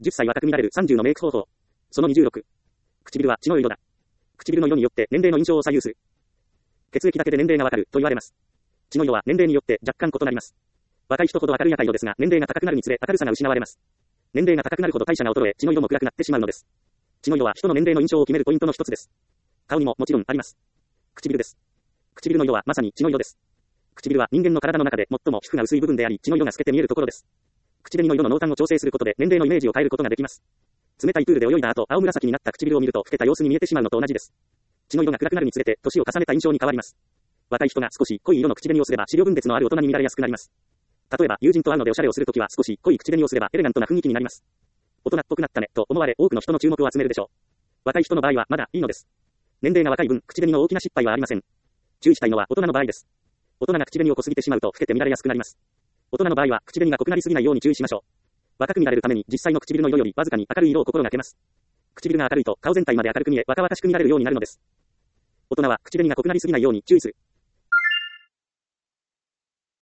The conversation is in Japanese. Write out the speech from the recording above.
10歳若く見られる30のメイク方法。その26。唇は血の色だ。唇の色によって年齢の印象を左右する。血液だけで年齢がわかると言われます。血の色は年齢によって若干異なります。若い人ほど明るい赤色ですが、年齢が高くなるにつれ明るさが失われます。年齢が高くなるほど代謝が衰え、血の色も暗くなってしまうのです。血の色は人の年齢の印象を決めるポイントの一つです。顔にももちろんあります。唇です。唇の色はまさに血の色です。唇は人間の体の中で最も皮膚が薄い部分であり、血の色が透けて見えるところです。口紅の色の濃淡を調整することで年齢のイメージを変えることができます。冷たいプールで泳いだ後、青紫になった唇を見ると老けた様子に見えてしまうのと同じです。血の色が暗くなるにつれて、年を重ねた印象に変わります。若い人が少し濃い色の口紅をすれば、視力分別のある大人に見られやすくなります。例えば、友人と会うのでおしゃれをするときは少し濃い口紅をすればエレガントな雰囲気になります。大人っぽくなったね、と思われ多くの人の注目を集めるでしょう。若い人の場合はまだいいのです。年齢が若い分、口紅の大きな失敗はありません。注意したいのは大人の場合です。大人が口紅を濃すぎてしまうと老けて見られやすくなります。大人の場合は口紅が濃くなりすぎないように注意しましょう。若く見られるために実際の唇の色よりわずかに明るい色を心がけます。唇が明るいと顔全体まで明るく見え若々しく見られるようになるのです。大人は口紅が濃くなりすぎないように注意する。